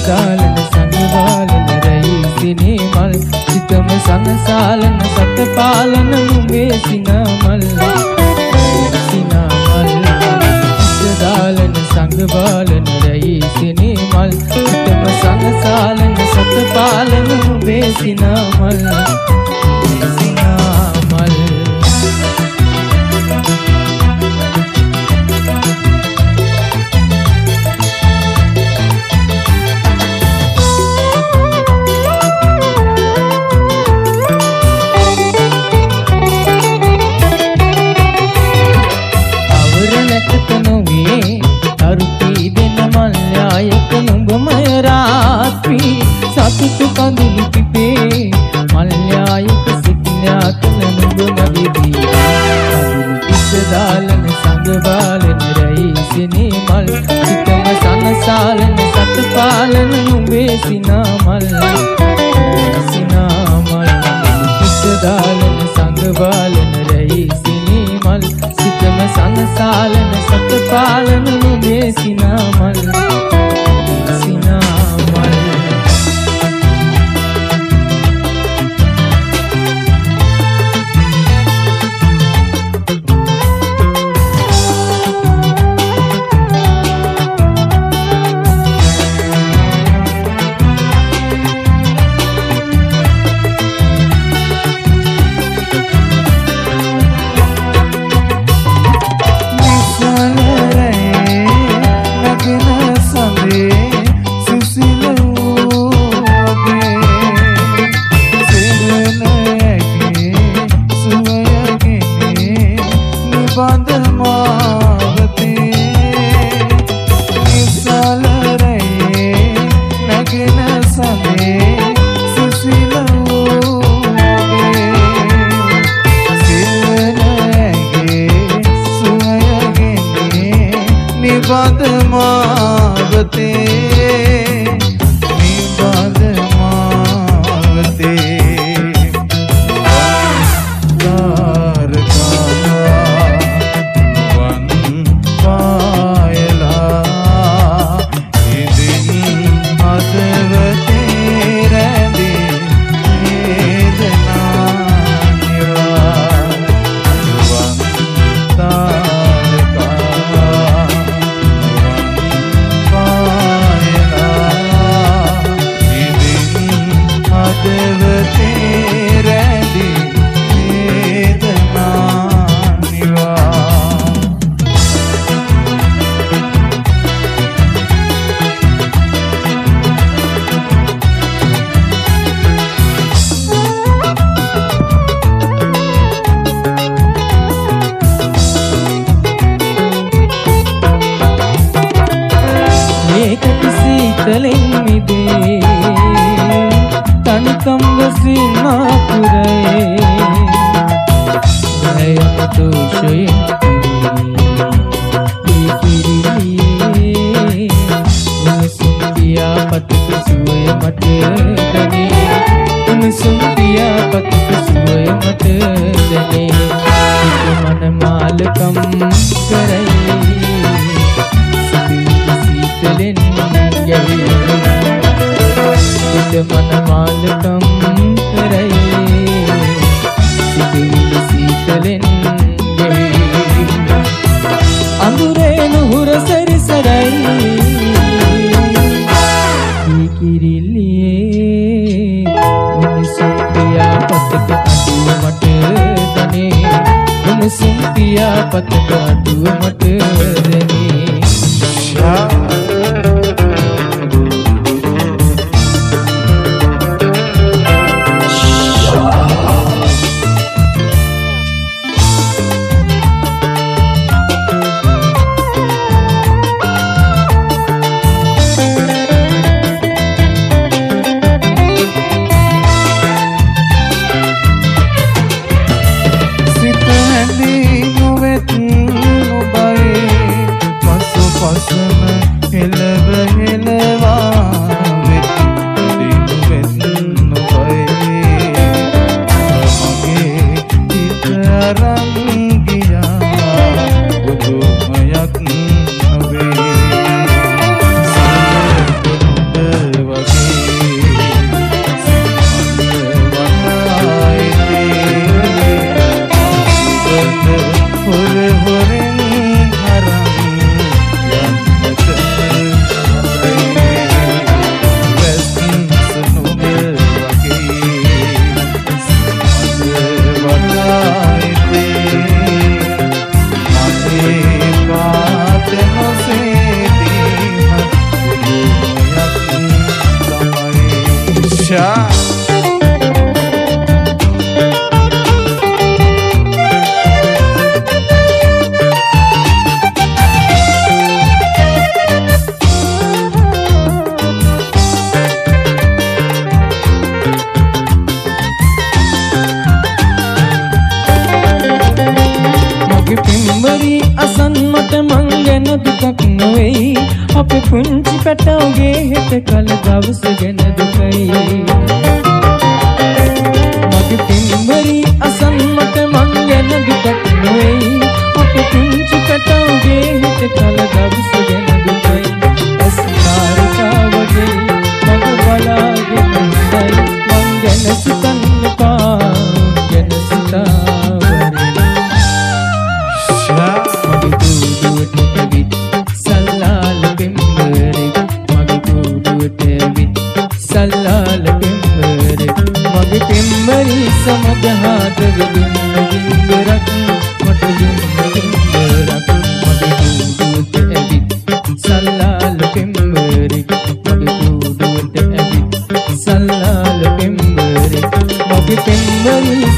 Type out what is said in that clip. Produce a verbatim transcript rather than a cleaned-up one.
දාලන සංගවාලන රැයිසිනේ මල් සිතම සනසාලන සත පාලන නුඹේ සිනාමල් සිනාමල් දාලන සංගවාලන රැයිසිනේ මල් සිතම සනසාලන සත පාලන නුඹේ සිනාමල් සිනාමල් සතුටු කඳුළු පිපේ මල්යායක සිටිනා කන නුඹ මදිදී කඳුළු පිට දාලන සංගවාලන රැයිසිනේ මල් සිතම සනසාලන සත පාලන නුඹේ සිනාමල් සිනාමල් පිට දාලන සංගවාලන රැයිසිනේ මල් සිතම සනසාලන සත පාලන නුඹේ සිනාමල් සිනාමල් සිත හැඳි නොවෙත් ඔබයි අසන්නට මං ගැන දුකක් නොවේයි අපේ පුංචි පැටවගේ හෙට කල දවස ගැන දුකයි මගේ පින්වරි අසන්නට මං ගැන දුකක් නොවේයි අපේ පුංචි පැටවගේ හෙට කල දවස ගැන දුකයි අස්කාරකා වගේ මග බලාගෙන ඉඳයි මං ගැන සිතන්න එපා ගැන සිතාවරේ සල්ලාල පෙම්බරේ මගේ කුඩුවට විත් සල්ලාල පෙම්බරේ මගේ පෙම්බරි සමග හාදර දුන්න ගින්දරක් මට දුන්න ගින්දරක් මගේ කුඩුවට ඇවිත් සල්ලාල පෙම්බරේ මගේ කුඩුවට ඇවිත් සල්ලාල පෙම්බරේ මගේ පෙම්බරි